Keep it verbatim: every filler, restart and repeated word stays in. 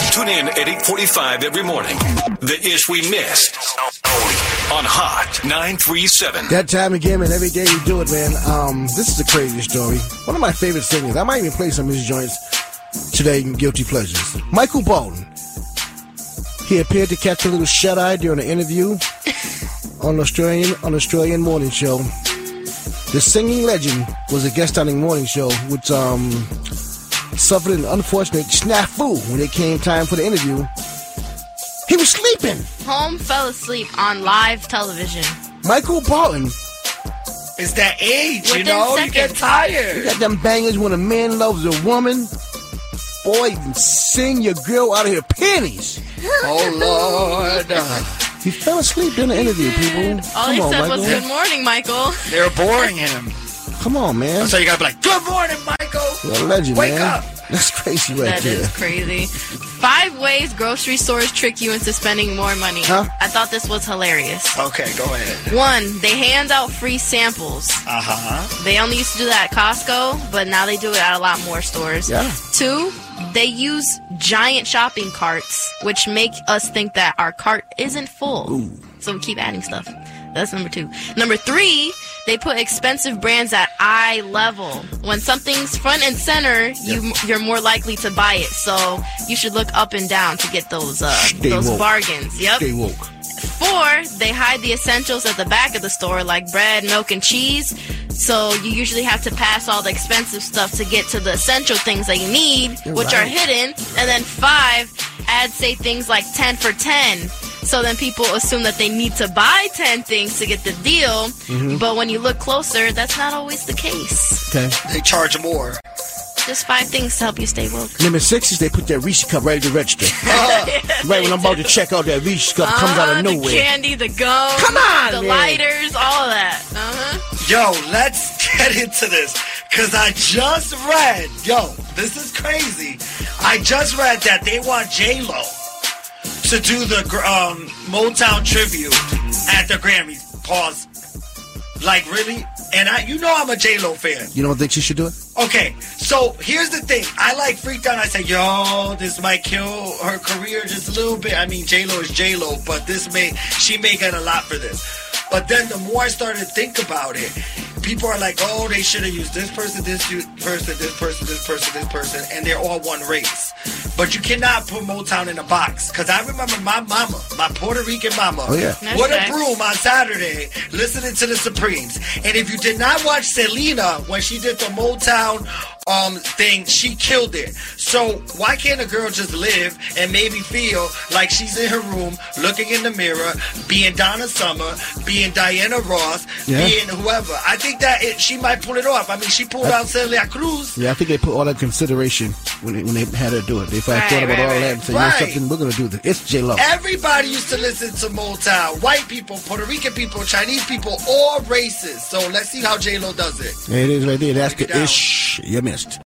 Tune in at eight forty-five every morning. The Ish We Missed on Hot nine three seven. That time again, man. Every day you do it, man. Um, this is a crazy story. One of my favorite singers. I might even play some of his joints today in Guilty Pleasures. Michael Bolton. He appeared to catch a little shut-eye during an interview on Australian on Australian morning show. The singing legend was a guest on the morning show, which um, suffered an unfortunate snafu when it came time for the interview. He was sleeping. Holmes fell asleep on live television. Michael Bolton. It's that age, Within you know? seconds. You get tired. You got them bangers when a man loves a woman. Boy, you can sing your girl out of her panties. Oh, Lord. He fell asleep during the interview, people. All Come he on, said Michael. was, "Good morning, Michael." They were boring him. Come on, man. So you gotta be like, "Good morning, Michael." You're a legend, Wake man. up. That's crazy right That there. is crazy. Five ways grocery stores trick you into spending more money. Huh? I thought this was hilarious. Okay, go ahead. One, they hand out free samples. Uh-huh. They only used to do that at Costco, but now they do it at a lot more stores. Yeah. Two, they use giant shopping carts, which make us think that our cart isn't full. Ooh. So we keep adding stuff. That's number two. Number three, they put expensive brands at eye level. When something's front and center, you Yeah. you're more likely to buy it. So you should look up and down to get those uh, Stay those woke. bargains. Yep. Stay woke. Four, they hide the essentials at the back of the store, like bread, milk, and cheese. So you usually have to pass all the expensive stuff to get to the essential things that you need, You're which right. are hidden. And then five, ads say things like ten for ten. So then people assume that they need to buy ten things to get the deal. Mm-hmm. But when you look closer, that's not always the case. Okay. They charge more. Just five things to help you stay woke. Number six is they put that Reese cup right at the register. Right when I'm about to check out, that Reese cup comes out Uh, of the nowhere. candy, the gum, Come on, the man. lighters, all of that. Uh-huh. Yo, let's get into this. Because I just read, yo, this is crazy. I just read that they want J-Lo to do the um, Motown tribute at the Grammys. Pause. Like, really? And I, you know I'm a J-Lo fan. You don't think she should do it? Okay, so here's the thing. I like freaked out. I said, yo, this might kill her career just a little bit. I mean, J-Lo is J-Lo, but this may, she may get a lot for this. But then the more I started to think about it, people are like, oh, they should have used this person, this person, this person, this person, this person, and they're all one race. But you cannot put Motown in a box. Because I remember my mama, my Puerto Rican mama, Oh, yeah. That's what a facts. broom on Saturday, listening to the Supremes. And if you did not watch Selena when she did the Motown um thing, she killed it. So why can't a girl just live and maybe feel like she's in her room, looking in the mirror, being Donna Summer, being Diana Ross, Yeah. being whoever? I think that it, she might pull it off. I mean, she pulled out Celia Cruz. Yeah, I think they put all that consideration when they, when they had her do it. They Right, thought about right, all right. that and said, Right. you know something, we're going to do this. It's J-Lo. Everybody used to listen to Motown. White people, Puerto Rican people, Chinese people, all races. So let's see how J-Lo does it. There it is right there. That's Break it the down. ish you missed.